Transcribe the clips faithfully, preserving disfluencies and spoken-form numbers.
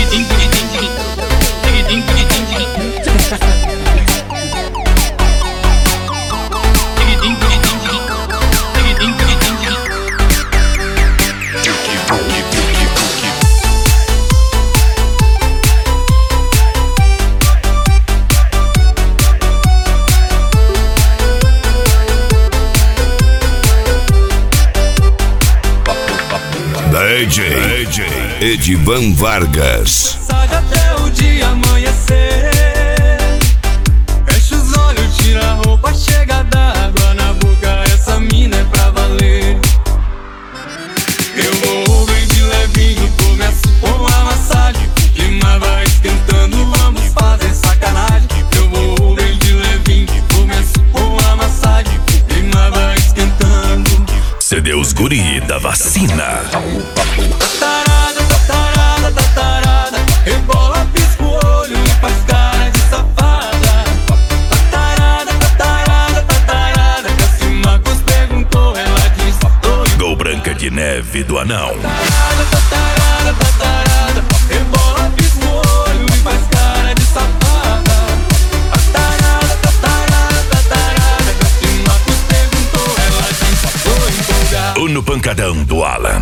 D J, D J Edivan Vargas. Até o dia amanhecer. Fecha os olhos, tira a roupa, chega d'água na boca. Essa mina é pra valer. Eu vou bem de levinho, começo com a massagem. O clima vai esquentando, vamos fazer sacanagem. Eu vou bem de levinho, começo com a massagem. O clima vai esquentando. C D Os Guri da Vacina. Tatarada, tatarada, tatarada, rebola, pisca o olho e faz cara de safada. Tatarada, tatarada, tatarada, Cacimacos perguntou, ela disse oi. Gol Branca de Neve do Anão. Tatarada, tatarada, tatarada, rebola, pisca o olho e faz cara de safada. Tatarada, tatarada, tatarada, Cacimacos perguntou, ela disse oi, empolgada. O No Pancadão do Alan.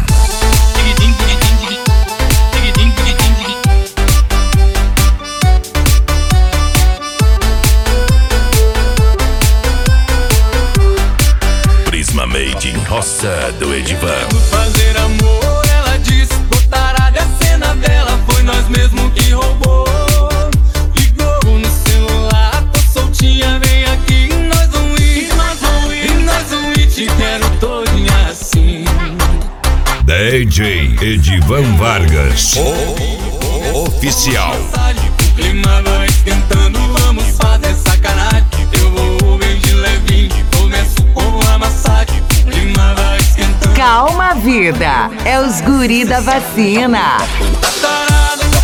Prisma Made in Roça do Edivan. Fazer amor, ela disse, botará a cena dela, foi nós mesmo que roubou. Ligou no celular, tô soltinha, vem aqui, nós vamos ir, nós vamos ir, nós vamos ir, te quero todinha assim. D J Edivan Vargas, o oficial. O clima vai esquentando, vamos fazer sacanagem. Eu vou bem de levinho, começo com a massagem. O clima vai esquentando. Calma, vida, é os Guri da Vacina. Tatarada,